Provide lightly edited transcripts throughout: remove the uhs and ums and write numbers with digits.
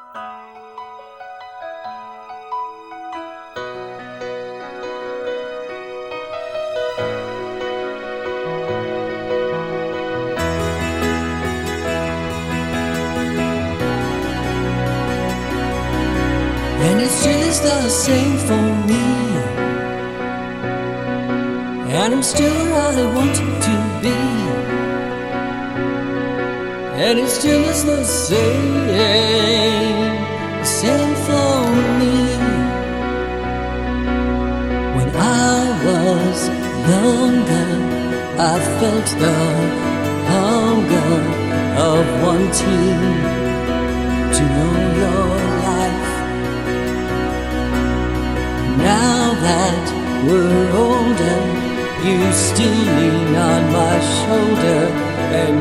And it still is the same for me, and I'm still where I want to be, and it still is the same for me. When I was younger, I felt the hunger of wanting to know your life. Now that we're older, you still lean on my shoulder and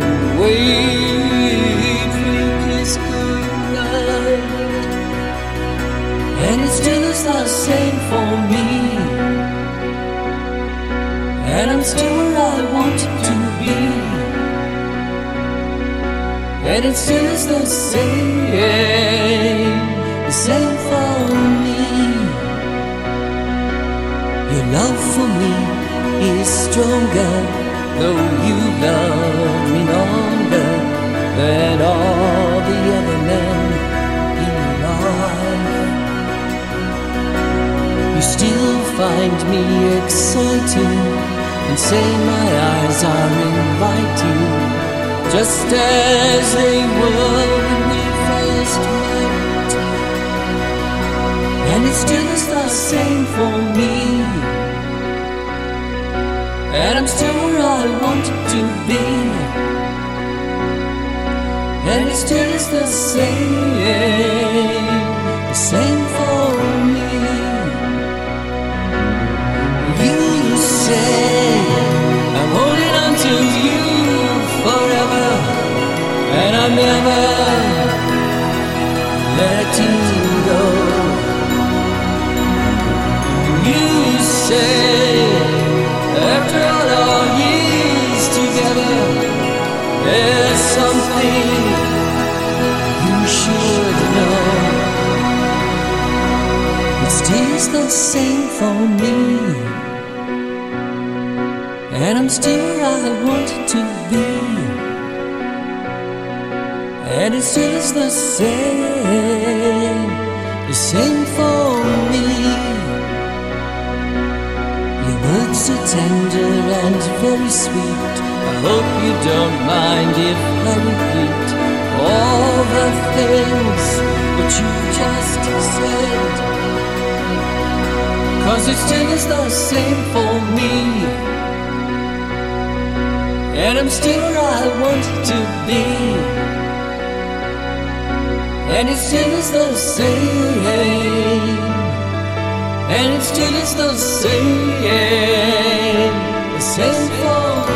wait for your kiss goodnight. And it still is the same for me, and I'm still where I want to be, and it still is the same for me. Your love for me is stronger, though you love me longer than all the other men in life. You still find me exciting and say my eyes are inviting, just as they were when we first met. And it still is the same for me, and I'm still where I want to be, and it still is the same for me. You say I'm holding on to you forever, and I'm never letting go. You say after all our years together, there's something you should know. It still's the same for me, and I'm still where I want to be, and it still is the same for me. Words are tender and very sweet. I hope you don't mind if I repeat all the things that you just said, 'cause it still is the same for me, and I'm still where I want to be, and it still is the same, and it still is the same for